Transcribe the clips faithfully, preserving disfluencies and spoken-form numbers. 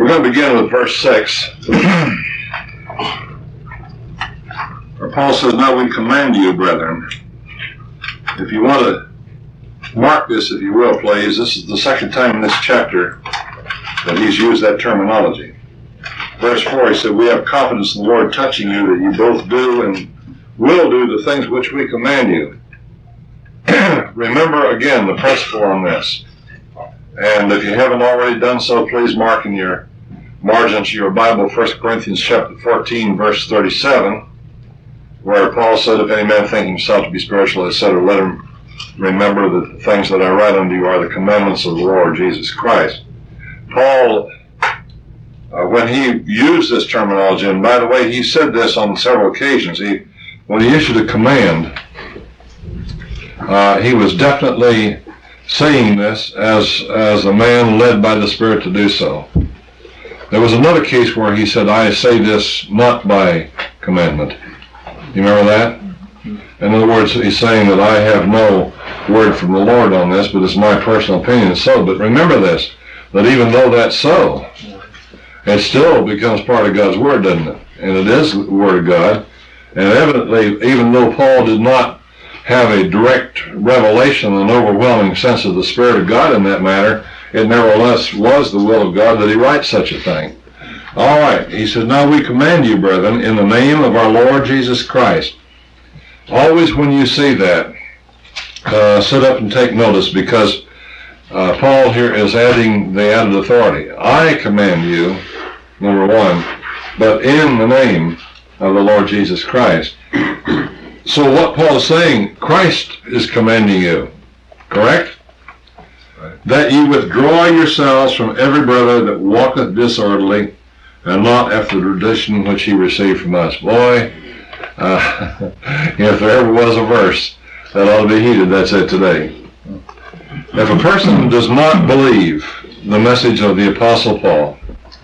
We're going to begin with verse six. Where Paul says, now we command you, brethren. If you want to mark this, if you will, please, this is the second time in this chapter that he's used that terminology. Verse four, he said, we have confidence in the Lord touching you that you both do and will do the things which we command you. Remember again the principle on this. And if you haven't already done so, please mark in your margins of your Bible, First Corinthians chapter fourteen, verse thirty-seven, where Paul said, if any man think himself to be spiritual, et cetera, let him remember that the things that I write unto you are the commandments of the Lord Jesus Christ. Paul, uh, when he used this terminology, and by the way, he said this on several occasions, he, when he issued a command, uh, he was definitely saying this as, as a man led by the Spirit to do so. There was another case where he said, I say this not by commandment. You remember that? In other words, he's saying that I have no word from the Lord on this, but it's my personal opinion. It's so. But remember this, that even though that's so, it still becomes part of God's Word, doesn't it? And it is the Word of God. And evidently, even though Paul did not have a direct revelation, an overwhelming sense of the Spirit of God in that matter, it nevertheless was the will of God that he writes such a thing. All right, he says, now we command you, brethren, in the name of our Lord Jesus Christ. Always when you see that, uh, sit up and take notice, because uh, Paul here is adding the added authority. I command you, number one, but in the name of the Lord Jesus Christ. So what Paul is saying, Christ is commanding you, correct? Right. That ye withdraw yourselves from every brother that walketh disorderly, and not after the tradition which he received from us. Boy, uh, if there ever was a verse that ought to be heeded, that's it today. If a person does not believe the message of the Apostle Paul,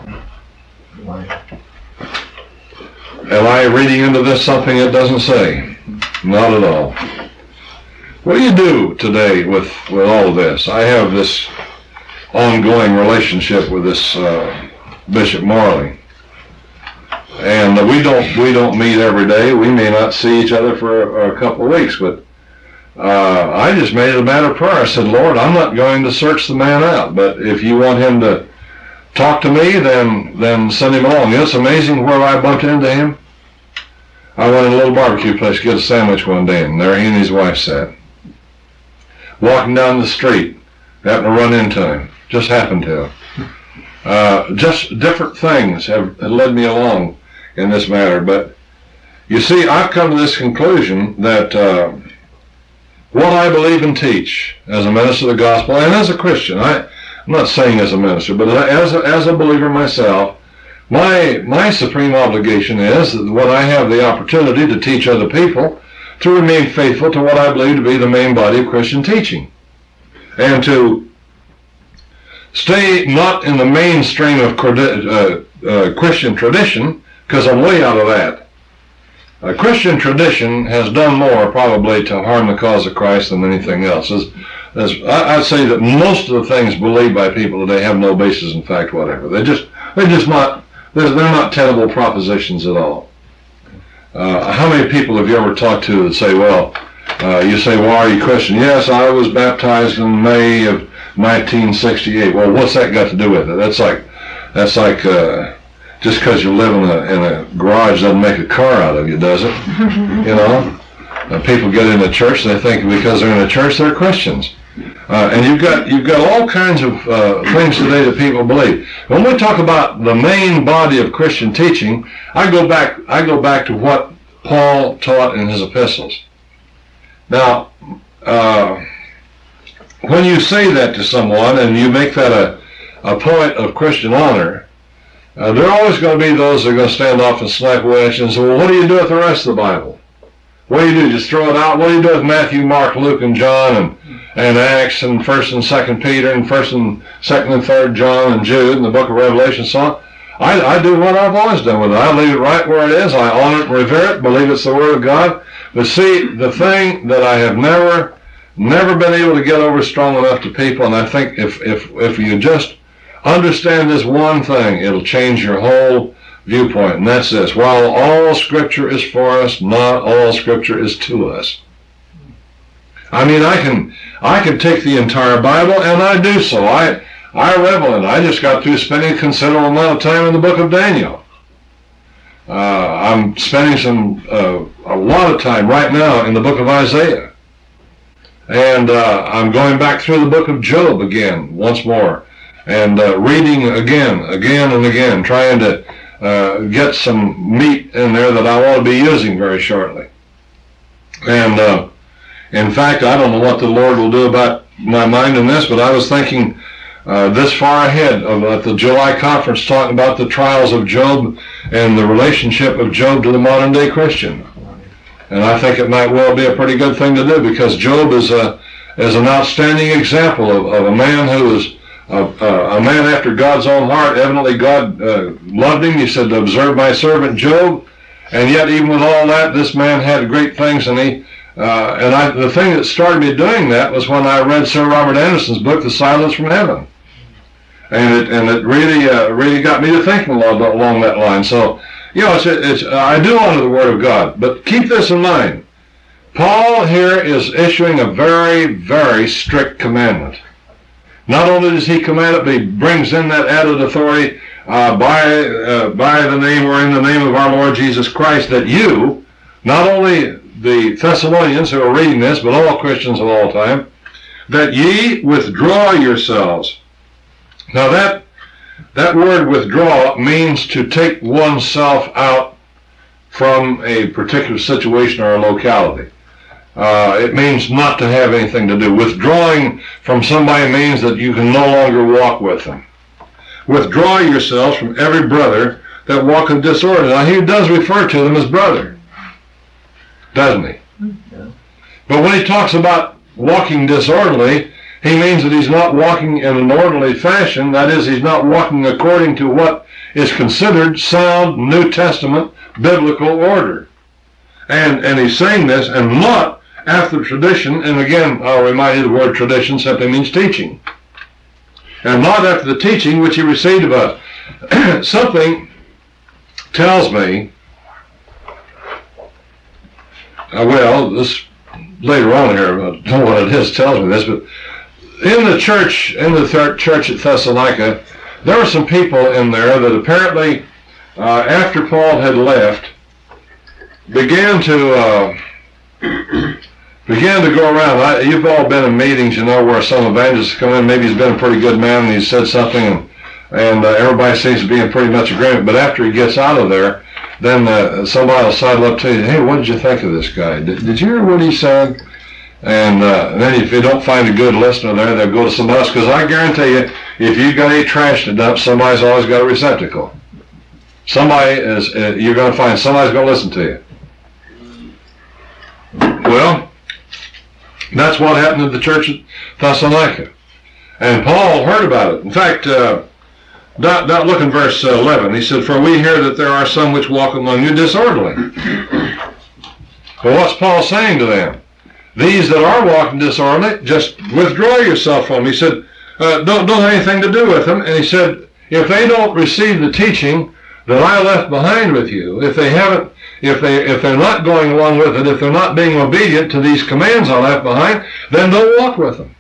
am I reading into this something it doesn't say? Not at all. What do you do today with, with all of this? I have this ongoing relationship with this uh, Bishop Marley, and uh, we don't we don't meet every day. We may not see each other for a, a couple of weeks, but uh, I just made it a matter of prayer. I said, Lord, I'm not going to search the man out, but if you want him to talk to me, then then send him along. You know, it's amazing where I bumped into him. I went in a little barbecue place to get a sandwich one day, and there he and his wife sat. Walking down the street, happened to run into him. Just happened to. Uh, just different things have led me along in this matter. But you see, I've come to this conclusion that uh, what I believe and teach as a minister of the gospel, and as a Christian, I, I'm not saying as a minister, but as a, as a believer myself, My my supreme obligation is that when I have the opportunity to teach other people, to remain faithful to what I believe to be the main body of Christian teaching, and to stay not in the mainstream of uh, uh, Christian tradition, because I'm way out of that. Uh, Christian tradition has done more probably to harm the cause of Christ than anything else. As, as I, I'd say that most of the things believed by people today have no basis in fact whatever. They just they're just not. They're, they're not tenable propositions at all. Uh, how many people have you ever talked to that say, well, uh, you say, well, are you Christian? Yes, I was baptized in May of nineteen sixty-eight. Well, what's that got to do with it? That's like, that's like uh, just because you live in a, in a garage doesn't make a car out of you, does it? You know? Uh, people get in a church and they think because they're in a church they're Christians. Uh, and you've got you've got all kinds of uh, things today that people believe. When we talk about the main body of Christian teaching, I go back I go back to what Paul taught in his epistles. Now, uh, when you say that to someone and you make that a, a point of Christian honor, uh, there are always going to be those that are going to stand off and slap away at you and say, well, what do you do with the rest of the Bible? What do you do? Just throw it out? What do you do with Matthew, Mark, Luke, and John, and and Acts, and First and Second Peter, and First and Second and Third John, and Jude, and the Book of Revelation, so on? I, I do what I've always done with it. I leave it right where it is. I honor it and revere it, believe it's the Word of God. But see, the thing that I have never, never been able to get over strong enough to people, and I think if if if you just understand this one thing. It'll change your whole viewpoint, and that's this. While all Scripture is for us, not all Scripture is to us. I mean, I can I can take the entire Bible, and I do so. I I revel in it. I just got through spending a considerable amount of time in the book of Daniel. Uh, I'm spending some uh, a lot of time right now in the book of Isaiah. And uh, I'm going back through the book of Job again, once more, and uh, reading again, again and again, trying to uh, get some meat in there that I want to be using very shortly. And uh, in fact, I don't know what the Lord will do about my mind in this, but I was thinking uh, this far ahead of at the July conference, talking about the trials of Job and the relationship of Job to the modern day Christian. And I think it might well be a pretty good thing to do, because Job is a is an outstanding example of, of a man who is a, a, a man after God's own heart. Evidently God uh, loved him. He said, "Observe my servant Job." And yet, even with all that, this man had great things. And he uh, and I, the thing that started me doing that was when I read Sir Robert Anderson's book, The Silence from Heaven. And it and it really uh, really got me to thinking along, along that line. So, you know, it's, it's, I do honor the Word of God, but keep this in mind. Paul here is issuing a very, very strict commandment. Not only does he command it, but he brings in that added authority uh, by uh, by the name or in the name of our Lord Jesus Christ, that you, not only the Thessalonians who are reading this, but all Christians of all time, that ye withdraw yourselves. Now that That word withdraw means to take oneself out from a particular situation or a locality. Uh, it means not to have anything to do. Withdrawing from somebody means that you can no longer walk with them. Withdraw yourselves from every brother that walk in disorder. Now he does refer to them as brother, doesn't he? Yeah. But when he talks about walking disorderly, he means that he's not walking in an orderly fashion. That is, he's not walking according to what is considered sound New Testament biblical order. And and he's saying this, and not after tradition, and again, I'll remind you the word tradition simply means teaching. And not after the teaching which he received of us. Something tells me, uh, well, this later on here, I don't know what it is tells me this, but in the church, in the third church at Thessalonica, there were some people in there that apparently, uh, after Paul had left, began to uh, began to go around. I, you've all been in meetings, you know, where some evangelists come in. Maybe he's been a pretty good man and he's said something, and, and uh, everybody seems to be in pretty much agreement. But after he gets out of there, then uh, somebody will sidle up to you. Hey, what did you think of this guy? Did, did you hear what he said? And uh, then if you don't find a good listener there, they'll go to somebody else. Because I guarantee you, if you've got any trash to dump, somebody's always got a receptacle. Somebody is, uh, you're going to find somebody's going to listen to you. Well, that's what happened to the church at Thessalonica. And Paul heard about it. In fact, uh, not, not look in verse eleven. He said, "For we hear that there are some which walk among you disorderly." But what's Paul saying to them? These that are walking disorderly, just withdraw yourself from them. He said, uh, don't, don't have anything to do with them. And he said, if they don't receive the teaching that I left behind with you, if they haven't, if they, if they're not going along with it, if they're not being obedient to these commands I left behind, then don't walk with them.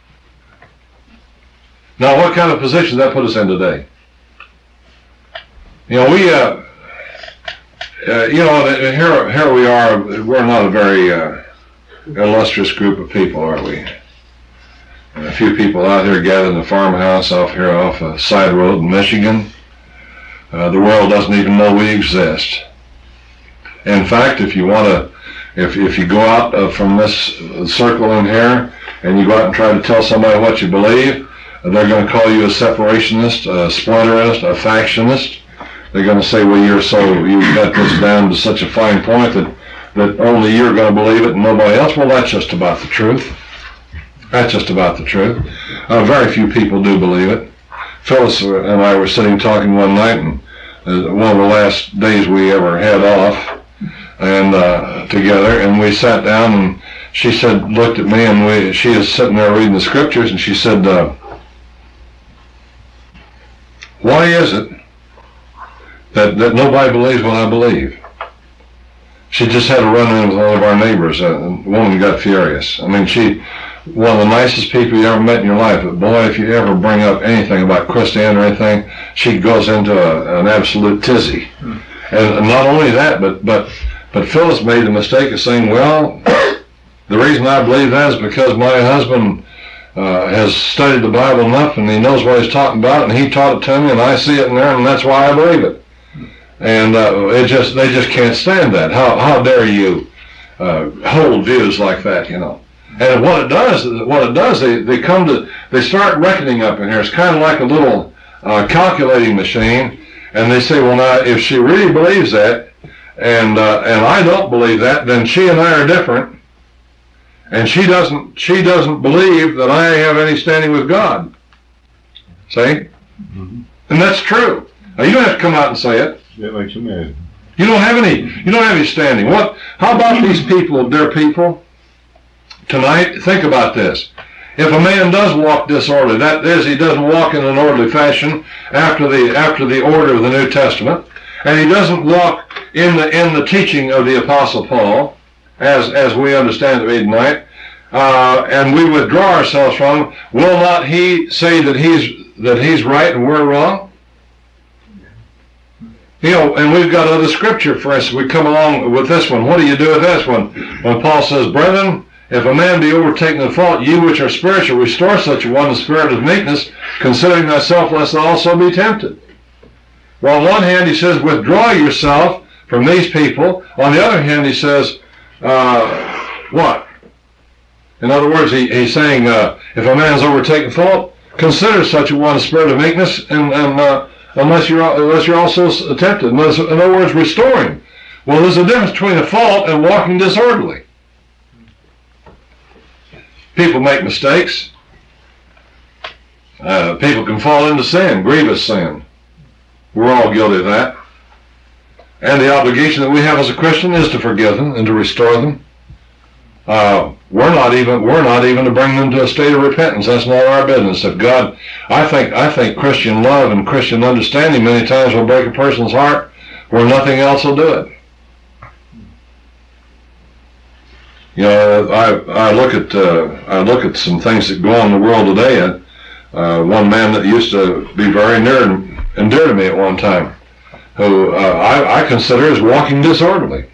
Now, what kind of position does that put us in today? You know, we, uh, uh, you know, here, here we are. We're not a very uh, illustrious group of people, are we? And a few people out here gathered in a farmhouse off here off a side road in Michigan. Uh, the world doesn't even know we exist. In fact, if you want to, if if you go out uh, from this circle in here and you go out and try to tell somebody what you believe, they're going to call you a separationist, a splinterist, a factionist. They're going to say, well, you're so, you've got this down to such a fine point that that only you're going to believe it and nobody else. Well, that's just about the truth. That's just about the truth. Uh, very few people do believe it. Phyllis and I were sitting talking one night, and uh, one of the last days we ever had off, and uh, together, and we sat down, and she said, looked at me, and we, she is sitting there reading the scriptures, and she said, uh, Why is it that, that nobody believes what I believe? She just had a run-in with one of our neighbors. A woman got furious. I mean, she, one of the nicest people you ever met in your life, but boy, if you ever bring up anything about Christianity or anything, she goes into a, an absolute tizzy. Hmm. And not only that, but, but, but Phyllis made the mistake of saying, well, the reason I believe that is because my husband uh, has studied the Bible enough and he knows what he's talking about, and he taught it to me, and I see it in there, and that's why I believe it. And uh, it just they just can't stand that. How how dare you uh, hold views like that, you know? And what it does, what it does, they they come to they start reckoning up in here. It's kind of like a little uh, calculating machine, and they say, well, now if she really believes that, and uh, and I don't believe that, then she and I are different, and she doesn't she doesn't believe that I have any standing with God. See, mm-hmm. And that's true. Now, you don't have to come out and say it. That makes you mad. You don't have any. You don't have any standing. What? How about these people, dear people? Tonight, think about this. If a man does walk disorderly, that is, he doesn't walk in an orderly fashion after the after the order of the New Testament, and he doesn't walk in the in the teaching of the Apostle Paul, as as we understand it tonight, uh, and we withdraw ourselves from him, will not he say that he's that he's right and we're wrong? You know, and we've got other scripture, for instance, we come along with this one. What do you do with this one? When Paul says, brethren, if a man be overtaken in fault, you which are spiritual, restore such a one in spirit of meekness, considering thyself, lest thou also be tempted. Well, on one hand, he says, withdraw yourself from these people. On the other hand, he says, uh, what? In other words, he, he's saying, uh, if a man is overtaken in fault, consider such a one in spirit of meekness, and, and uh, Unless you're, unless you're also tempted. In other words, restoring. Well, there's a difference between a fault and walking disorderly. People make mistakes. Uh, people can fall into sin, grievous sin. We're all guilty of that. And the obligation that we have as a Christian is to forgive them and to restore them. Uh, we're not even we're not even to bring them to a state of repentance. That's not our business. If God, I think I think Christian love and Christian understanding many times will break a person's heart where nothing else will do it. You know, I I look at uh, I look at some things that go on in the world today. And, uh, one man that used to be very near and dear to me at one time, who uh, I, I consider as walking disorderly.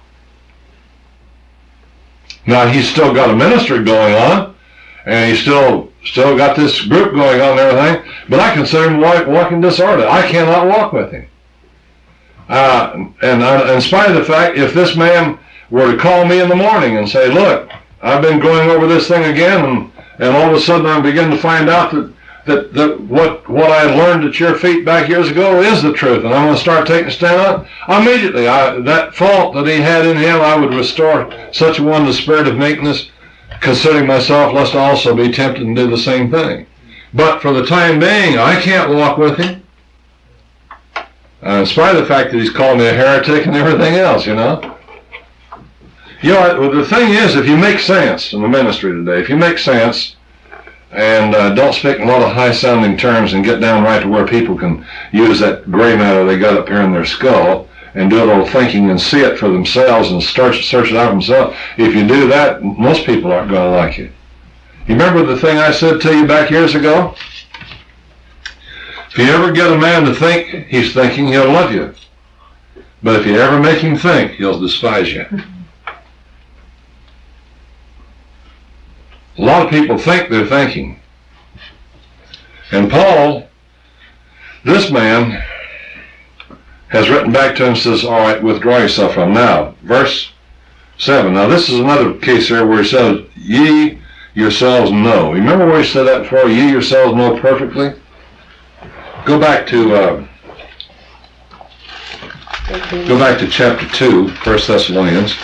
Now, he's still got a ministry going on, and he's still still got this group going on and everything, but I consider him walk, walking disorderly. I cannot walk with him. Uh, and uh, in spite of the fact, if this man were to call me in the morning and say, look, I've been going over this thing again, and, and all of a sudden I begin to find out that, that, that what, what I had learned at your feet back years ago is the truth, and I'm going to start taking a stand on it, immediately, I, that fault that he had in him, I would restore such a one the spirit of meekness, considering myself lest I also be tempted and do the same thing. But for the time being, I can't walk with him, uh, in spite of the fact that he's called me a heretic and everything else, you know. You know, the thing is, if you make sense in the ministry today, if you make sense, and uh, don't speak in a lot of high-sounding terms and get down right to where people can use that gray matter they got up here in their skull and do a little thinking and see it for themselves and start to search it out for themselves. If you do that, most people aren't going to like you. You remember the thing I said to you back years ago? If you ever get a man to think he's thinking, he'll love you. But if you ever make him think, he'll despise you. A lot of people think they're thinking. And Paul, this man, has written back to him and says, all right, withdraw yourself from him. Now, verse seven. Now, this is another case here where he says, ye yourselves know. Remember where he said that before? Ye yourselves know perfectly? Go back to, uh, go back to chapter two, First Thessalonians.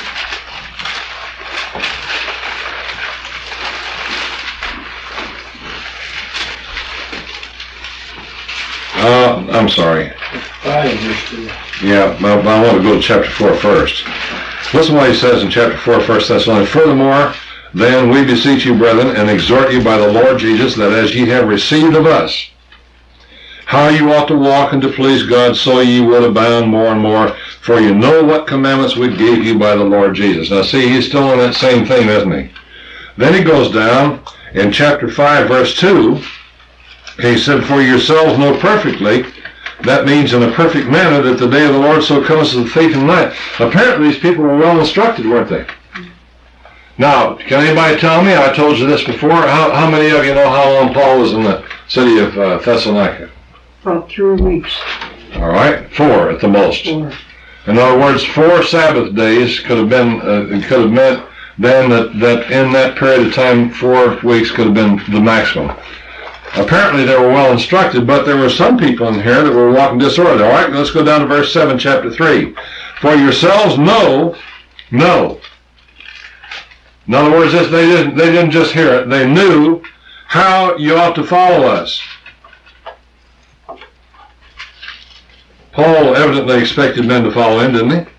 Uh, I'm sorry. Yeah, I, I want to go to chapter four first. Listen what he says in chapter four, First Thessalonians. Furthermore, then we beseech you, brethren, and exhort you by the Lord Jesus, that as ye have received of us, how you ought to walk and to please God, so ye will abound more and more. For you know what commandments we gave you by the Lord Jesus. Now see, he's still on that same thing, isn't he? Then he goes down in chapter five, verse two. He said, for yourselves know perfectly, that means in a perfect manner, that the day of the Lord so comes as a thief in the night. Apparently these people were well instructed, weren't they? Now, can anybody tell me, I told you this before, how, how many of you know how long Paul was in the city of uh, Thessalonica? About three weeks. All right, four at the most. Four. In other words, four Sabbath days could have been, uh, could have meant then that, that in that period of time, four weeks could have been the maximum. Apparently they were well instructed, but there were some people in here that were walking disorderly. All right, let's go down to verse seven, chapter three. For yourselves know, know. In other words, this, they didn't, they didn't just hear it. They knew how you ought to follow us. Paul evidently expected men to follow him, didn't he?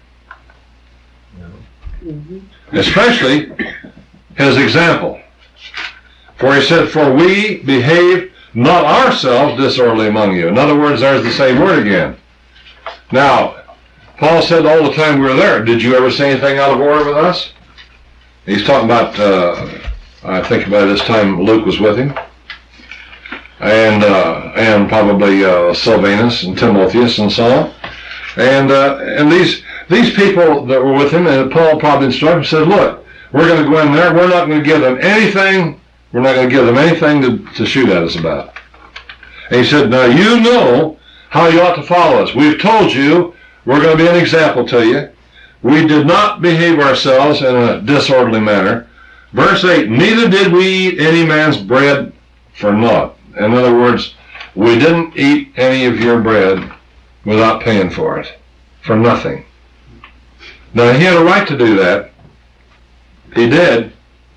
Mm-hmm. Especially his example. For he said, for we behave not ourselves disorderly among you. In other words, there's the same word again. Now, Paul said all the time we were there, did you ever say anything out of order with us? He's talking about, uh, I think by this time Luke was with him. And uh, and probably uh, Silvanus and Timotheus and so on. And uh, and these these people that were with him, and Paul probably instructed him, said, look, we're going to go in there, we're not going to give them anything, we're not going to give them anything to, to shoot at us about. And he said, now you know how you ought to follow us. We've told you we're going to be an example to you. We did not behave ourselves in a disorderly manner. Verse eight, neither did we eat any man's bread for naught. In other words, we didn't eat any of your bread without paying for it, for nothing. Now, he had a right to do that. He did.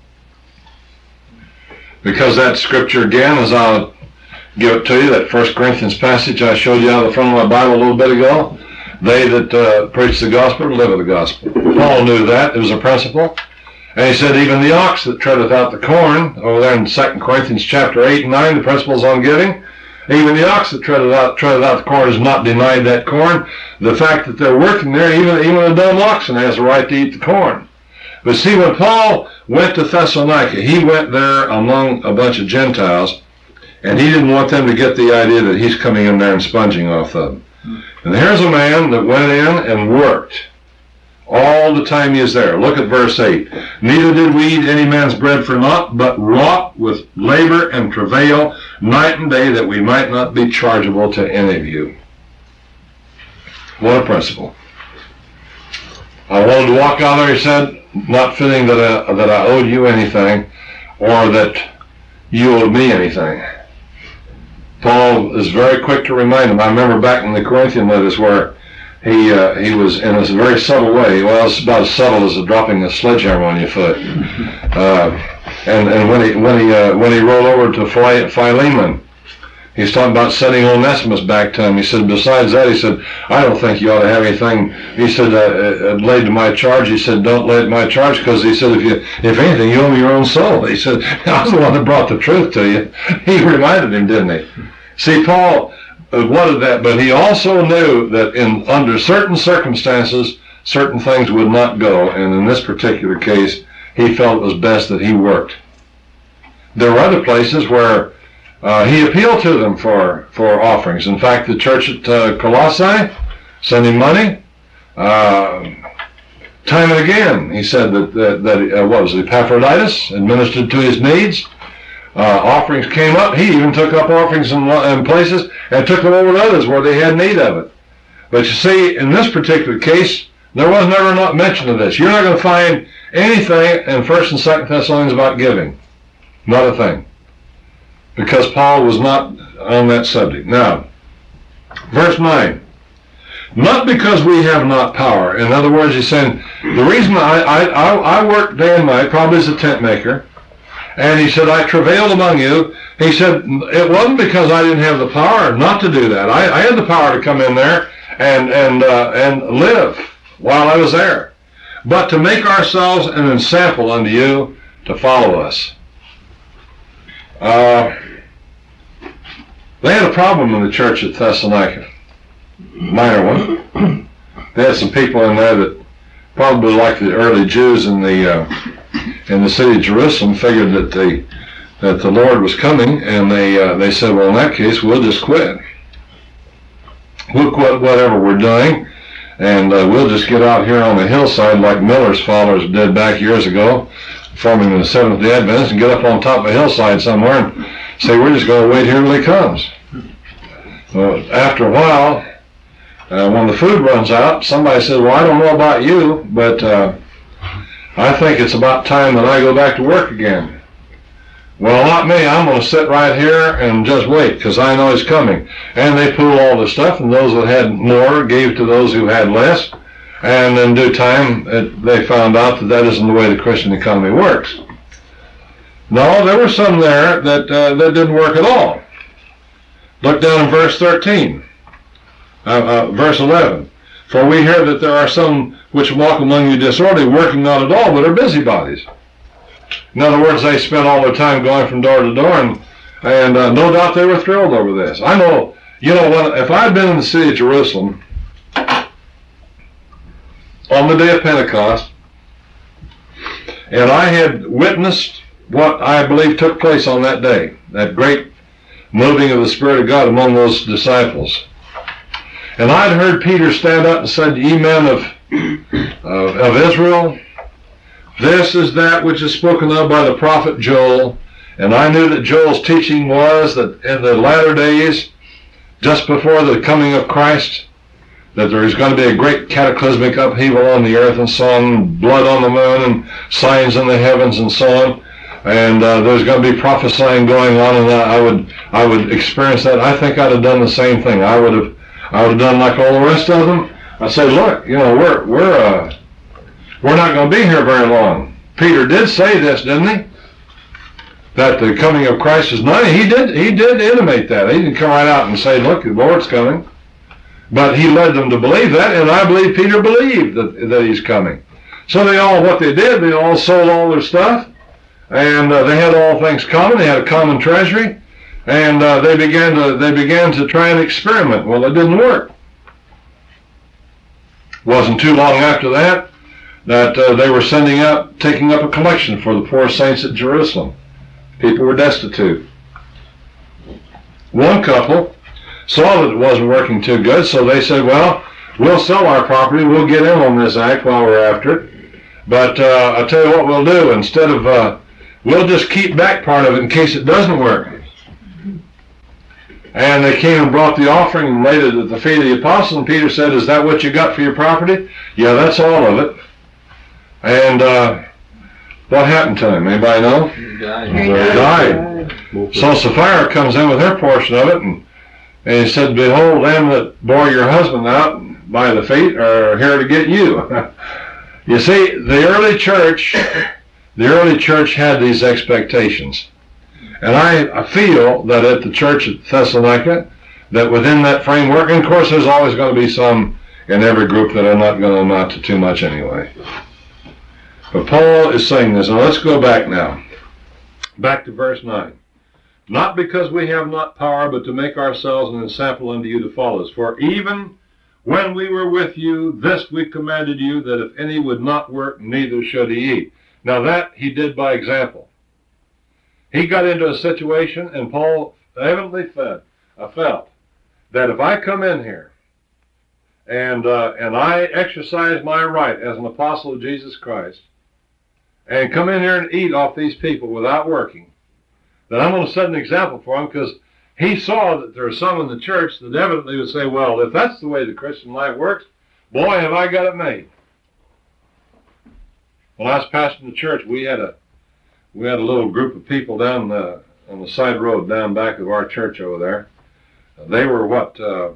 Because that scripture, again, as I'll give it to you, that First Corinthians passage I showed you out of the front of my Bible a little bit ago, they that uh, preach the gospel live of the gospel. Paul knew that. It was a principle. And he said, even the ox that treadeth out the corn, over there in Second Corinthians chapter eight and nine, the principles on giving, even the ox that treadeth out, treadeth out the corn is not denied that corn. The fact that they're working there, even, even a dumb oxen has a right to eat the corn. But see, when Paul went to Thessalonica, he went there among a bunch of Gentiles, and he didn't want them to get the idea that he's coming in there and sponging off them. And here's a man that went in and worked all the time he is there. Look at verse eight. Neither did we eat any man's bread for naught, but wrought with labor and travail night and day, that we might not be chargeable to any of you. What a principle. I wanted to walk out there, he said, not feeling that I, that I owed you anything, or that you owed me anything. Paul is very quick to remind him. I remember back in the Corinthian letters where He uh, he was in a very subtle way. Well, it's about as subtle as dropping a sledgehammer on your foot. Uh, and and when he when he uh, when he rolled over to Philemon, he's talking about sending Onesimus back to him. He said, besides that, he said, I don't think you ought to have anything. He said, uh, uh, laid to my charge. He said, don't lay it to my charge, because he said, if you if anything, you owe me your own soul. He said, I was the one that brought the truth to you. He reminded him, didn't he? See, Paul wanted that, but he also knew that in under certain circumstances, certain things would not go, and in this particular case, he felt it was best that he worked. There were other places where uh, he appealed to them for, for offerings. In fact, the church at uh, Colossae sent him money. Uh, time and again, he said that, that, that uh, what was it, Epaphroditus administered to his needs. Uh, offerings came up. He even took up offerings in, in places and took them over to others where they had need of it. But you see, in this particular case, there was never not mention of this. You're not going to find anything in First and Second Thessalonians about giving. Not a thing. Because Paul was not on that subject. Now, verse nine. Not because we have not power. In other words, he's saying, the reason I, I, I, I work day and night, probably as a tent maker, and he said, I travailed among you. He said, it wasn't because I didn't have the power not to do that. I, I had the power to come in there and and uh, and live while I was there. But to make ourselves an ensample unto you to follow us. Uh, They had a problem in the church at Thessalonica, minor one. They had some people in there that probably, like the early Jews in the uh, in the city of Jerusalem, figured that the that the Lord was coming, and they uh, they said, well, in that case, we'll just quit. We'll quit whatever we're doing, and uh, we'll just get out here on the hillside like Miller's followers did back years ago, forming the Seventh-day Adventists, and get up on top of a hillside somewhere and say, we're just going to wait here until he comes. Well, after a while, uh, when the food runs out, somebody says, well, I don't know about you, but uh, I think it's about time that I go back to work again. Well, not me. I'm going to sit right here and just wait, because I know he's coming. And they pooled all the stuff, and those that had more gave to those who had less. And in due time, it, they found out that that isn't the way the Christian economy works. No, there were some there that uh, that didn't work at all. Look down in verse thirteen, uh, uh, verse eleven. For we hear that there are some which walk among you disorderly, working not at all, but are busybodies. In other words, they spent all their time going from door to door, and and uh, no doubt they were thrilled over this. I know, you know, when, if I'd been in the city of Jerusalem on the day of Pentecost, and I had witnessed what I believe took place on that day, that great moving of the Spirit of God among those disciples, and I'd heard Peter stand up and said, ye men of, of, of Israel, this is that which is spoken of by the prophet Joel. And I knew that Joel's teaching was that in the latter days, just before the coming of Christ, that there is going to be a great cataclysmic upheaval on the earth and so on, blood on the moon and signs in the heavens and so on. And uh, there's going to be prophesying going on, and I would I would experience that. I think I'd have done the same thing. I would have I would have done like all the rest of them. I'd say, look, you know, we're we're uh, We're not going to be here very long. Peter did say this, didn't he? That the coming of Christ is nigh. He did He did intimate that. He didn't come right out and say, look, the Lord's coming. But he led them to believe that, and I believe Peter believed that, that he's coming. So they all, what they did, they all sold all their stuff, and uh, they had all things common. They had a common treasury, and uh, they began to they began to try and experiment. Well, it didn't work. Wasn't too long after that that uh, they were sending out, taking up a collection for the poor saints at Jerusalem. People were destitute. One couple saw that it wasn't working too good, so they said, well, we'll sell our property, we'll get in on this act while we're after it, but uh, I'll tell you what we'll do, instead of, uh, we'll just keep back part of it in case it doesn't work. And they came and brought the offering and laid it at the feet of the apostles, and Peter said, is that what you got for your property? Yeah, that's all of it. And uh, what happened to him? Anybody know? He died. He died. So Sapphira comes in with her portion of it, and, and he said, behold, them that bore your husband out by the feet are here to get you. You see, the early church, the early church had these expectations. And I, I feel that at the church at Thessalonica, that within that framework, and of course there's always going to be some in every group that are not going to amount to too much anyway. But Paul is saying this. Now let's go back now. Back to verse nine. Not because we have not power, but to make ourselves an ensample unto you to follow us. For even when we were with you, this we commanded you, that if any would not work, neither should he eat. Now that he did by example. He got into a situation, and Paul evidently fed, uh, felt that if I come in here and uh, and I exercise my right as an apostle of Jesus Christ, and come in here and eat off these people without working, then I'm going to set an example for them, because he saw that there are some in the church that evidently would say, well, if that's the way the Christian life works, boy, have I got it made. When I was pastoring the church, we had a we had a little group of people down the, on the side road down back of our church over there. They were what uh,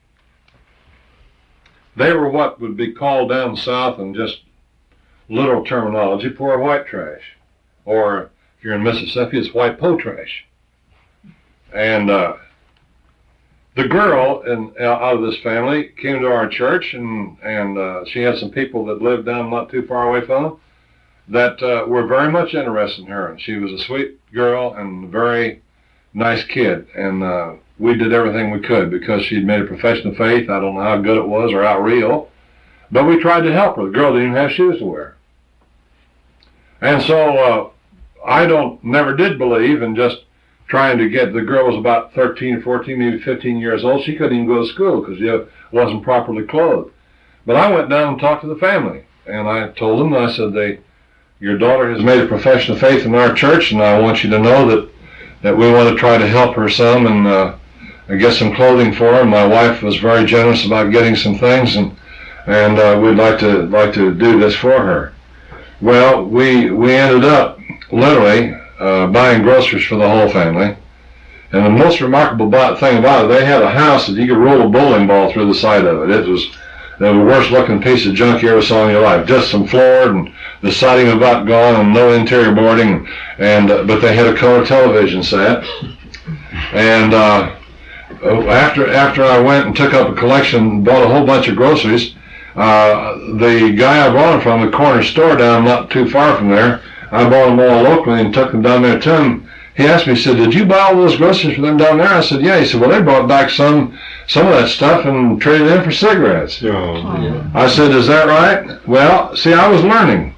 they were what would be called down south in just literal terminology, poor white trash, or if you're in Mississippi, it's white po trash. And uh, the girl in, out of this family came to our church, and and uh, she had some people that lived down not too far away from them that uh, were very much interested in her. And she was a sweet girl and a very nice kid. And uh, we did everything we could because she'd made a profession of faith. I don't know how good it was or how real, but we tried to help her. The girl didn't even have shoes to wear. And so uh, I don't, never did believe in just trying to get, the girl was about thirteen, fourteen, maybe fifteen years old. She couldn't even go to school because she wasn't properly clothed. But I went down and talked to the family, and I told them, I said, they, your daughter has made a profession of faith in our church, and I want you to know that, that we want to try to help her some and, uh, and get some clothing for her. And my wife was very generous about getting some things, and and uh, we'd like to like to do this for her. Well, we we ended up literally uh, buying groceries for the whole family. And the most remarkable thing about it, they had a house that you could roll a bowling ball through the side of it. It was the worst looking piece of junk you ever saw in your life. Just some floor and the siding about gone and no interior boarding. And uh, but they had a color television set. And uh, after after I went and took up a collection, bought a whole bunch of groceries. Uh, the guy I bought them from, the corner store down not too far from there, I bought them all locally and took them down there to him. He asked me, he said, did you buy all those groceries for them down there? I said, yeah. He said, well, they brought back some some of that stuff and traded in for cigarettes. Oh, yeah. I said, is that right? Well, see, I was learning.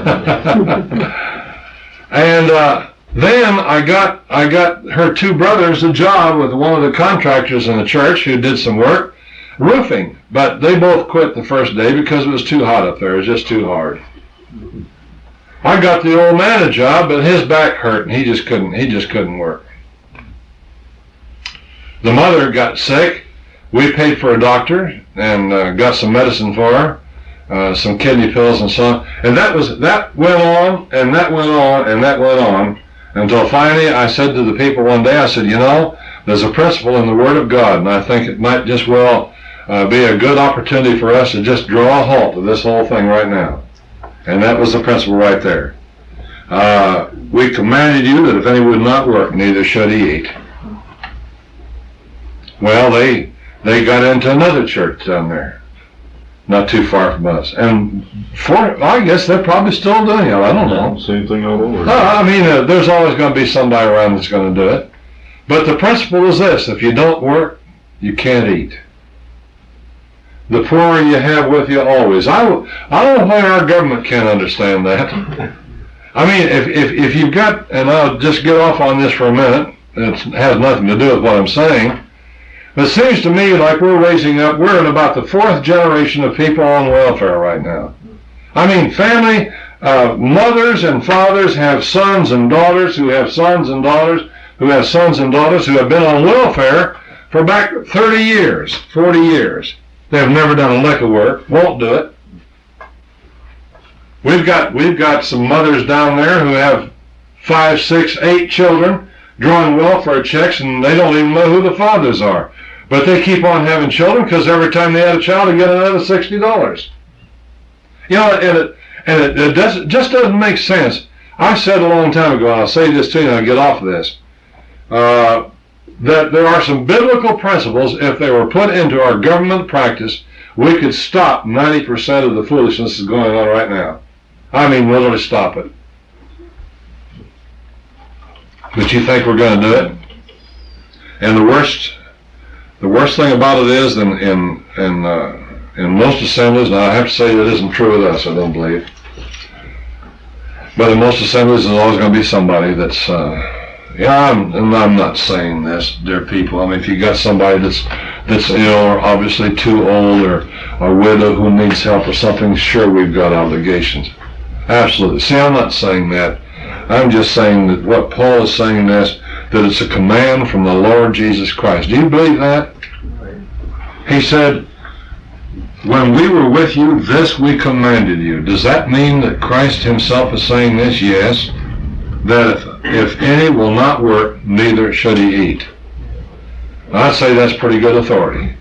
And uh, then I got I got her two brothers a job with one of the contractors in the church who did some work, roofing. But they both quit the first day because it was too hot up there. It was just too hard. I got the old man a job, but his back hurt, and he just couldn't. He just couldn't work. The mother got sick. We paid for a doctor and uh, got some medicine for her, uh, some kidney pills and so on. And that was that went on and that went on and that went on until finally I said to the people one day, I said, you know, there's a principle in the Word of God, and I think it might just well uh, be a good opportunity for us to just draw a halt to this whole thing right now. And that was the principle right there. Uh, we commanded you that if any would not work, neither should he eat. Well, they they got into another church down there, not too far from us. And for I guess they're probably still doing it. I don't know. Same thing all over. Uh, I mean, uh, there's always going to be somebody around that's going to do it. But the principle is this: if you don't work, you can't eat. The poorer you have with you always. I, I don't know why our government can't understand that. I mean, if, if, if you've got, and I'll just get off on this for a minute, it has nothing to do with what I'm saying, but it seems to me like we're raising up, we're in about the fourth generation of people on welfare right now. I mean, family, uh, mothers and fathers have sons and daughters who have sons and daughters who have sons and daughters who have been on welfare for back thirty years, forty years. They've never done a lick of work, won't do it. We've got we've got some mothers down there who have five, six, eight children drawing welfare checks, and they don't even know who the fathers are. But they keep on having children because every time they had a child, they get another sixty dollars. You know, and it and it, it does, just doesn't make sense. I said a long time ago, and I'll say this to you, and I'll get off of this. Uh, that there are some biblical principles, if they were put into our government practice, we could stop ninety percent of the foolishness that's going on right now. I mean, literally stop it. But you think we're going to do it? And the worst, the worst thing about it is, in in in, uh, in most assemblies, and I have to say that isn't true with us, I don't believe, but in most assemblies there's always going to be somebody that's uh, yeah, I'm, and I'm not saying this, dear people. I mean, if you got somebody that's that's ill or obviously too old or a widow who needs help or something, sure, we've got obligations. Absolutely. See, I'm not saying that. I'm just saying that what Paul is saying is that it's a command from the Lord Jesus Christ. Do you believe that? He said, when we were with you, this we commanded you. Does that mean that Christ himself is saying this? Yes. That if, if any will not work, neither should he eat. I'd say that's pretty good authority.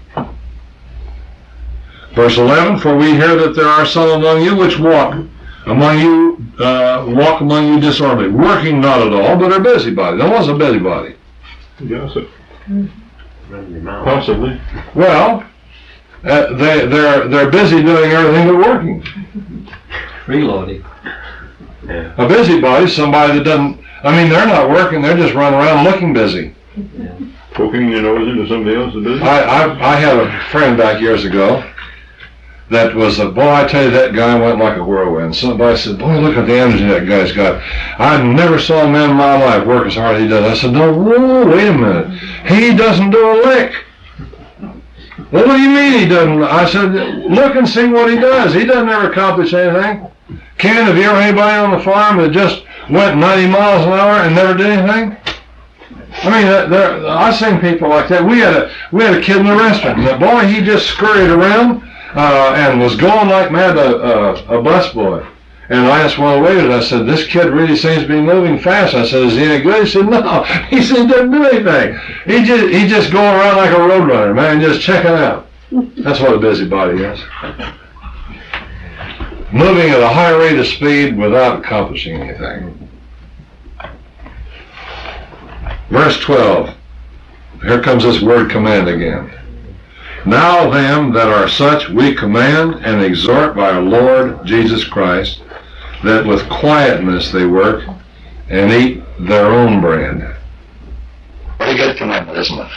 Verse eleven, for we hear that there are some among you which walk among you, uh, walk among you disorderly, working not at all, but are busybodies. There was a busybody. Yes, possibly. Well, uh, they, they're, they're busy doing everything but working. Reloading. Yeah. A busybody is somebody that doesn't, I mean, they're not working, they're just running around looking busy. Yeah. Poking your nose into somebody else's business? I, I, I had a friend back years ago that was a, boy, I tell you, that guy went like a whirlwind. Somebody said, boy, look at the energy that guy's got. I never saw a man in my life work as hard as he does. I said, no, whoa, wait a minute. He doesn't do a lick. Well, what do you mean he doesn't? I said, look and see what he does. He doesn't ever accomplish anything. Ken, have you ever anybody on the farm that just went ninety miles an hour and never did anything? I mean, there, I've seen people like that. We had a we had a kid in the restaurant, and the boy, he just scurried around uh, and was going like mad, a, a, a bus boy. And I asked one of the waiters, I said, this kid really seems to be moving fast. I said, is he any good? He said, no. He said, he doesn't do anything. He just, he just going around like a roadrunner, man, just checking out. That's what a busybody is. Moving at a high rate of speed without accomplishing anything. Verse twelve. Here comes this word command again. Now them that are such we command and exhort by our Lord Jesus Christ, that with quietness they work and eat their own bread. Pretty good commandment, isn't it?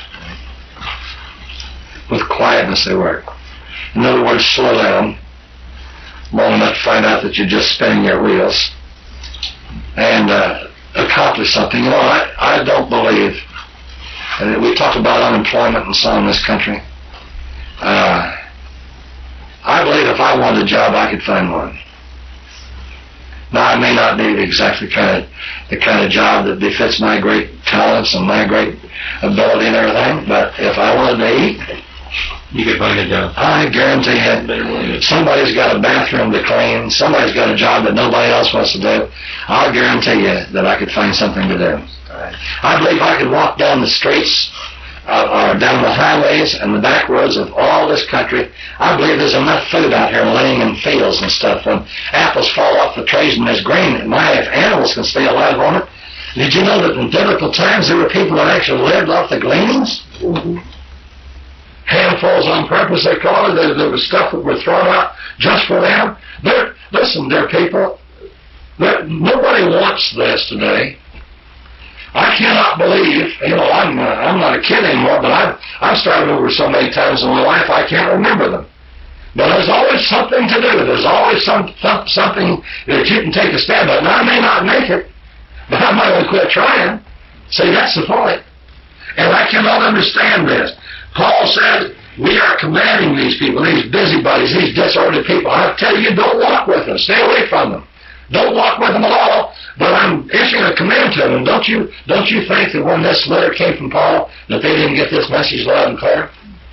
With quietness they work. In other words, slow down long enough to find out that you're just spinning your wheels and uh, accomplish something. You know, I, I don't believe, and we talk about unemployment and so on in this country. Uh, I believe if I wanted a job, I could find one. Now, I may not be exactly kind of the kind of job that befits my great talents and my great ability and everything, but if I wanted to eat, you could find a job. I guarantee you, somebody's got a bathroom to clean, somebody's got a job that nobody else wants to do. I'll guarantee you that I could find something to do. I believe I could walk down the streets uh, or down the highways and the back roads of all this country. I believe there's enough food out here laying in fields and stuff. When apples fall off the trees and there's grain, my, if animals can stay alive on it. Did you know that in biblical times there were people that actually lived off the gleanings? Mm-hmm. Handfuls on purpose, they call it. There, there was stuff that were thrown out just for them. They're, listen, dear people, nobody wants this today. I cannot believe, you know, I'm uh, I'm not a kid anymore, but I've, I've started over so many times in my life I can't remember them. But there's always something to do. There's always some, some something that you can take a stab at. Now, I may not make it, but I might well quit trying. See, that's the point. And I cannot understand this. Paul said, we are commanding these people, these busybodies, these disordered people. I tell you, don't walk with them. Stay away from them. Don't walk with them at all. But I'm issuing a command to them. Don't you, don't you think that when this letter came from Paul, that they didn't get this message loud and clear?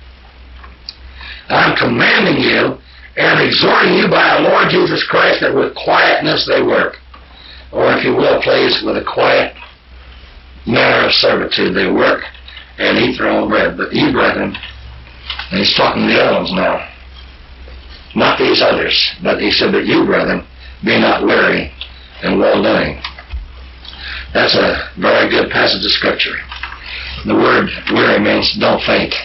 I'm commanding you and exhorting you by our Lord Jesus Christ that with quietness they work. Or if you will, please, with a quiet manner of servitude they work and eat their own bread. But ye, brethren, and he's talking to the other ones now, not these others, but he said, but you, brethren, be not weary in well-doing. That's a very good passage of Scripture. The word weary means don't faint.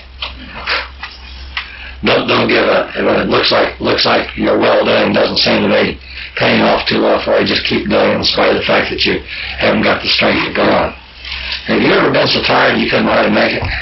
Don't don't give up. When it looks like looks like your well-doing doesn't seem to be paying off too well for you, just keep doing it in spite of the fact that you haven't got the strength to go on. Have you ever been so tired you couldn't hardly make it?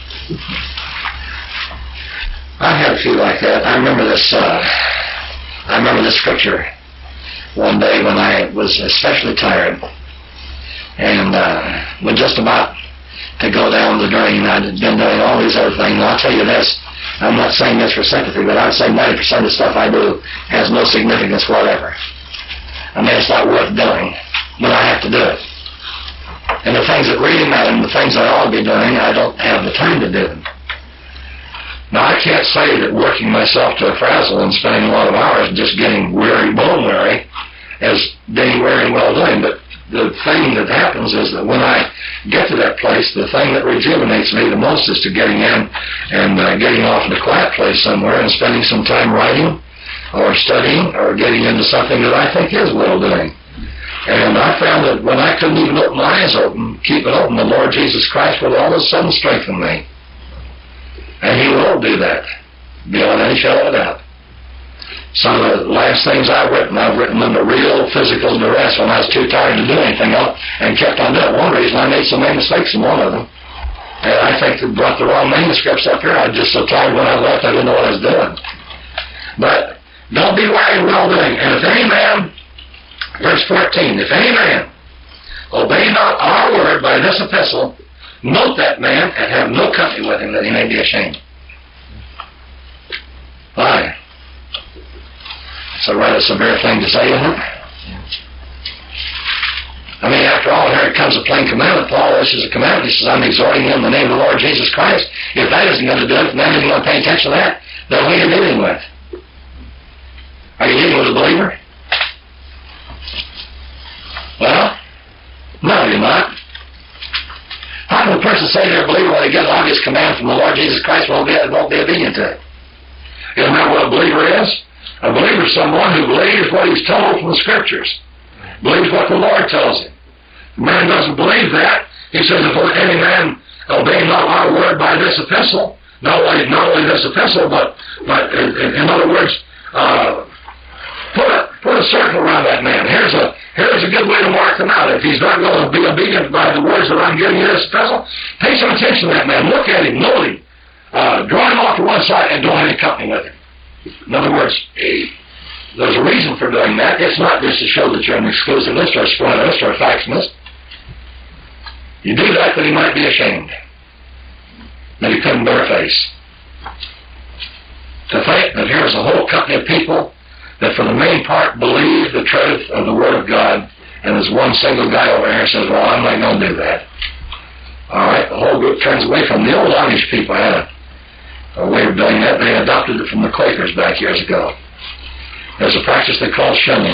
I had a few like that. I remember this. Uh, I remember this scripture one day when I was especially tired, and uh, was just about to go down the drain. I'd been doing all these other things. And I'll tell you this. I'm not saying this for sympathy, but I'd say ninety percent of the stuff I do has no significance whatever. I mean, it's not worth doing, but I have to do it. And the things that really matter, and the things I ought to be doing, I don't have the time to do them. Now, I can't say that working myself to a frazzle and spending a lot of hours just getting weary, bone weary, as being weary and well-doing, but the thing that happens is that when I get to that place, the thing that rejuvenates me the most is to getting in and uh, getting off in a quiet place somewhere and spending some time writing or studying or getting into something that I think is well-doing. And I found that when I couldn't even open my eyes open, keep it open, the Lord Jesus Christ will all of a sudden strengthen me. And He will do that, beyond any shadow of a doubt. Some of the last things I've written, I've written them to real physical duress when I was too tired to do anything else and kept on doing it. One reason I made so many mistakes in one of them. And I think they brought the wrong manuscripts up here. I was just so tired when I left, I didn't know what I was doing. But don't be weary of well-doing. And if any man, verse fourteen, if any man obey not our word by this epistle, note that man and have no company with him, that he may be ashamed. Why? It's a rather severe thing to say, isn't it? I mean, after all, here it comes a plain commandment. Paul issues a commandment. He says, I'm exhorting you in the name of the Lord Jesus Christ. If that isn't going to do it, if man isn't going to pay attention to that, then who are you dealing with? Are you dealing with a believer? Well, no, you're not. How can a person say they're a believer when they get an obvious command from the Lord Jesus Christ and won't be, won't be obedient to it? Isn't that what a believer is? A believer is someone who believes what he's told from the Scriptures. Believes what the Lord tells him. If a man doesn't believe that, he says, if any man obey not our word by this epistle, not only, not only this epistle, but, but in, in other words, uh, put a, put a circle around that man. Here's a, here's a good way to mark him out. If he's not going to be obedient by the words that I'm giving you this epistle, pay some attention to that man. Look at him, know him. Uh, draw him off to one side and don't have any company with him. In other words, there's a reason for doing that. It's not just to show that you're an exclusivist or a spoilerist or a factionist. You do that that he might be ashamed, that he couldn't bear face. To think that here's a whole company of people that for the main part believe the truth of the Word of God, and there's one single guy over here says, well, I'm not going to do that. All right, the whole group turns away from the old Amish people. had a, a way of doing that. They adopted it from the Quakers back years ago. There's a practice they call shunning.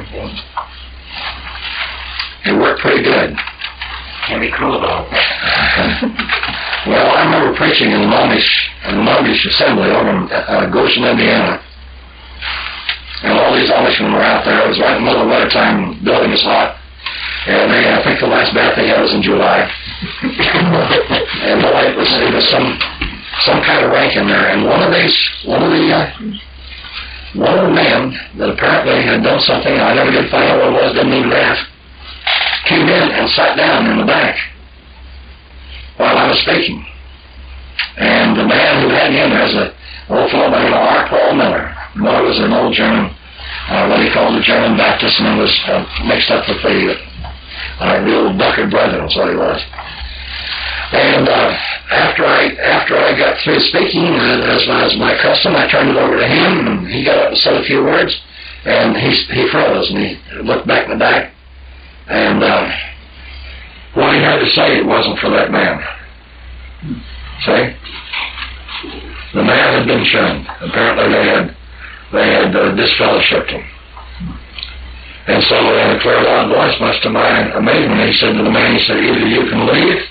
It worked pretty good. Can be cruel about it. Well, I remember preaching in an Amish, an Amish assembly over in uh, Goshen, Indiana. And all these Amishmen were out there. It was right in the middle of winter time. The building was hot. And they, I think the last bath they had was in July. And boy, it was, it was some some kind of rank in there. And one of these, one of the, uh, one of the men that apparently had done something, I never did find out what it was, didn't even laugh, came in and sat down in the back while I was speaking. And the man who had me in there was an old fellow by the name of R. Paul Miller. Miller was an old German, uh, what he called the German Baptist, and was uh, mixed up with the, uh, the old Ducker Brethren, that's what he was. And uh, after I after I got through speaking, uh, as was my custom, I turned it over to him, and he got up and said a few words, and he he froze, and he looked back in the back, and uh, what he had to say, it wasn't for that man. See? The man had been shunned. Apparently they had they had uh, disfellowshipped him. And so in a clear, loud voice, much to my amazement, he said to the man, he said, either you can leave,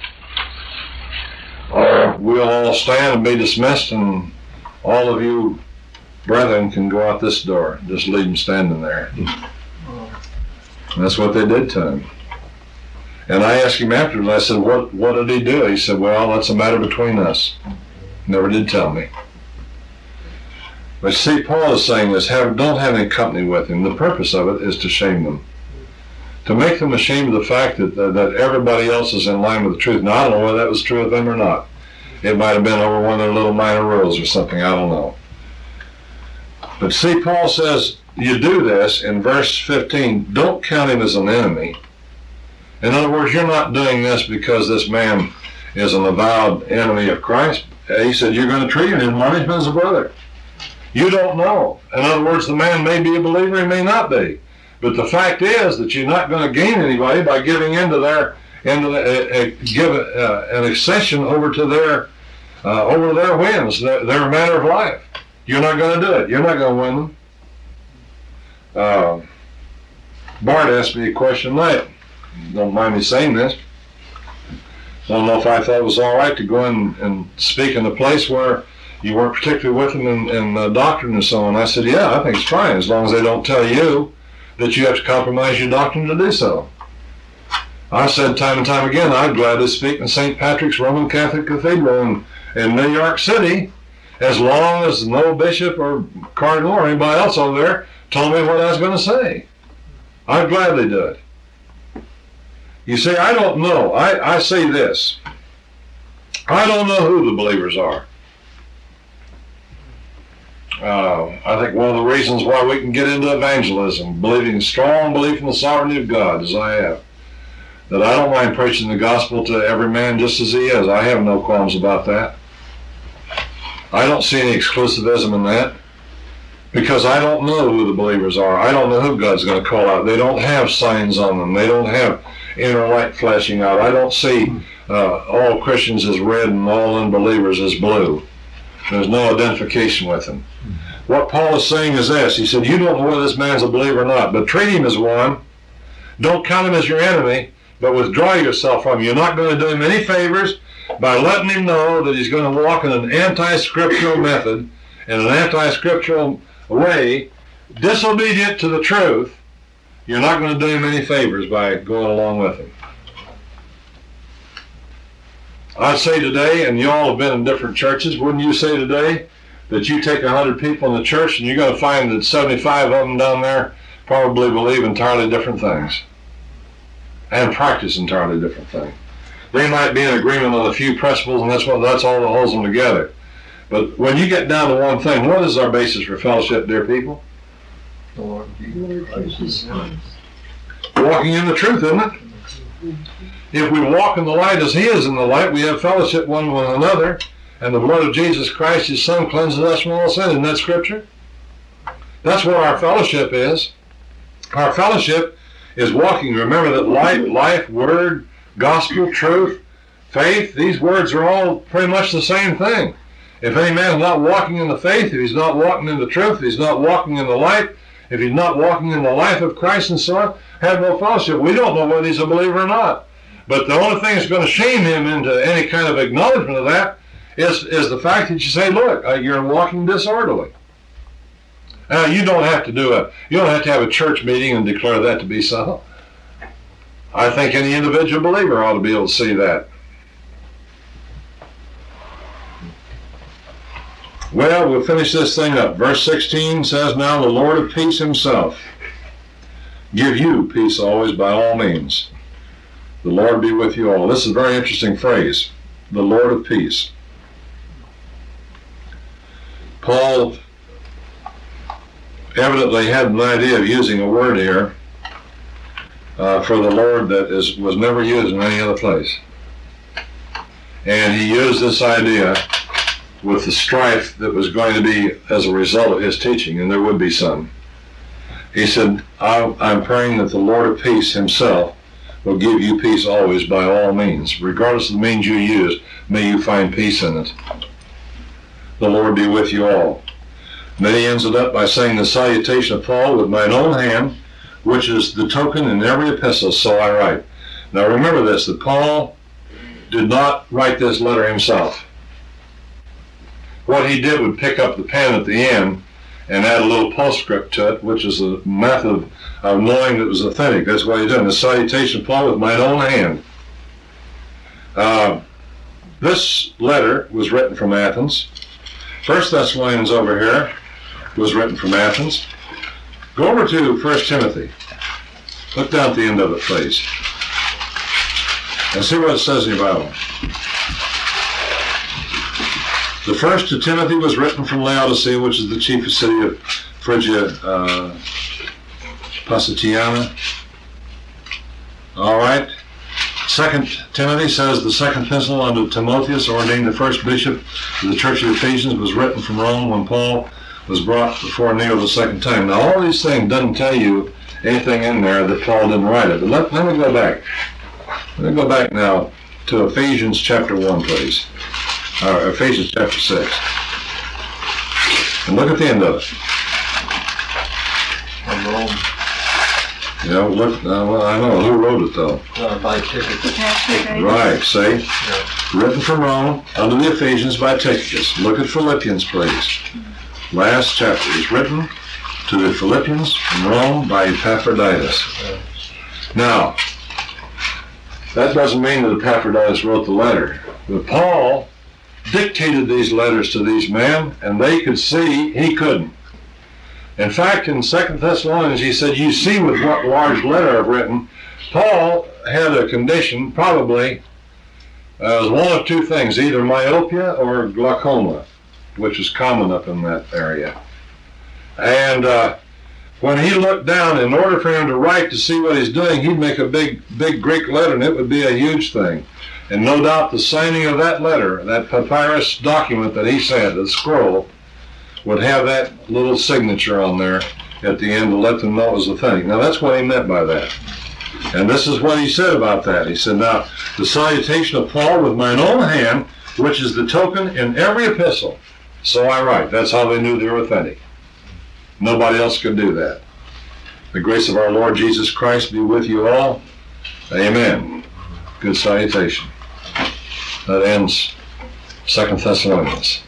or we'll all stand and be dismissed, and all of you brethren can go out this door. Just leave him standing there. And that's what they did to him. And I asked him afterwards, I said, what, what did he do? He said, well, that's a matter between us. Never did tell me. But see, Paul is saying this, have, don't have any company with him. The purpose of it is to shame them. To make them ashamed of the fact that, that, that everybody else is in line with the truth. Now, I don't know whether that was true of them or not. It might have been over one of their little minor rules or something, I don't know. But see, Paul says, you do this in verse fifteen, don't count him as an enemy. In other words, you're not doing this because this man is an avowed enemy of Christ. He said you're going to treat him in punishment as a brother. You don't know. In other words, the man may be a believer, he may not be. But the fact is that you're not going to gain anybody by giving into their, into the, uh, uh, give uh, an accession over to their, uh, over their whims, their, their manner of life. You're not going to do it. You're not going to win them. Uh, Bart asked me a question tonight. Don't mind me saying this. I don't know if I thought it was all right to go in and speak in a place where you weren't particularly with them in, in uh, doctrine and so on. I said, yeah, I think it's fine, as long as they don't tell you that you have to compromise your doctrine to do so. I said time and time again, I'd gladly speak in Saint Patrick's Roman Catholic Cathedral in, in New York City, as long as no bishop or cardinal or anybody else over there told me what I was going to say. I'd gladly do it. You see, I don't know. I, I say this. I don't know who the believers are. Uh, I think one of the reasons why we can get into evangelism, believing strong belief in the sovereignty of God, as I have, that I don't mind preaching the gospel to every man just as he is. I have no qualms about that. I don't see any exclusivism in that, because I don't know who the believers are. I don't know who God's going to call out. They don't have signs on them. They don't have inner light flashing out. I don't see uh, all Christians as red and all unbelievers as blue. There's no identification with them. What Paul is saying is this. He said, you don't know whether this man's a believer or not, but treat him as one. Don't count him as your enemy, but withdraw yourself from him. You're not going to do him any favors by letting him know that he's going to walk in an anti-scriptural method, in an anti-scriptural way, disobedient to the truth. You're not going to do him any favors by going along with him. I'd say today, and you all have been in different churches, wouldn't you say today that you take one hundred people in the church and you're going to find that seventy-five of them down there probably believe entirely different things and practice entirely different things. They might be in agreement on a few principles, and that's what that's all that holds them together. But when you get down to one thing, what is our basis for fellowship, dear people? The Lord Jesus Christ. Walking in the truth, isn't it? If we walk in the light as he is in the light, we have fellowship one with another, and the blood of Jesus Christ, his son, cleanses us from all sin. Isn't that scripture? That's what our fellowship is. Our fellowship is walking. Remember that light, life, word, gospel, truth, faith, these words are all pretty much the same thing. If any man is not walking in the faith, if he's not walking in the truth, if he's not walking in the light, if he's not walking in the life of Christ and so on, have no fellowship. We don't know whether he's a believer or not. But the only thing that's going to shame him into any kind of acknowledgement of that is, is the fact that you say, look, uh, you're walking disorderly. Now, you don't have to do a, you don't have to have a church meeting and declare that to be so. I think any individual believer ought to be able to see that. Well, we'll finish this thing up. Verse sixteen says, now the Lord of peace himself give you peace always by all means. The Lord be with you all. This is a very interesting phrase. The Lord of peace. Paul evidently had an idea of using a word here uh, for the Lord that is was never used in any other place. And he used this idea with the strife that was going to be as a result of his teaching, and there would be some. He said, I'm praying that the Lord of peace himself will give you peace always by all means. Regardless of the means you use, may you find peace in it. The Lord be with you all. And then he ends it up by saying, the salutation of Paul with mine own hand, which is the token in every epistle, so I write. Now remember this, that Paul did not write this letter himself. What he did would pick up the pen at the end and add a little postscript to it, which is a method of knowing that it was authentic. That's what he did. The salutation of Paul with mine own hand. Uh, this letter was written from Athens. First Thessalonians over here was written from Athens. Go over to First Timothy. Look down at the end of it, please. And see what it says in your Bible. The first to Timothy was written from Laodicea, which is the chief city of Phrygia, uh, Pasitiana. All right. Second Timothy says, the second epistle unto Timotheus, ordained the first bishop of the church of Ephesians, was written from Rome when Paul was brought before Nero the second time. Now, all these things doesn't tell you anything in there that Paul didn't write it. But let, let me go back. Let me go back now to Ephesians chapter one, please. Or Ephesians chapter six. And look at the end of it. You know, look, uh, well, I know, who wrote it though? Uh, by Tychicus. Right, see? Yeah. Written from Rome, unto the Ephesians by Tychicus. Look at Philippians, please. Last chapter is written to the Philippians from Rome by Epaphroditus. Now, that doesn't mean that Epaphroditus wrote the letter. But Paul dictated these letters to these men, and they could see, he couldn't. In fact, in Second Thessalonians, he said, you see with what large letter I've written. Paul had a condition, probably, Uh, it was one of two things, either myopia or glaucoma, which is common up in that area. And uh, when he looked down, in order for him to write to see what he's doing, he'd make a big, big Greek letter, and it would be a huge thing. And no doubt the signing of that letter, that papyrus document that he sent, the scroll, would have that little signature on there at the end to let them know it was a thing. Now that's what he meant by that. And this is what he said about that. He said, now, the salutation of Paul with mine own hand, which is the token in every epistle. So I write. That's how they knew they were authentic. Nobody else could do that. The grace of our Lord Jesus Christ be with you all. Amen. Good salutation. That ends Second Thessalonians.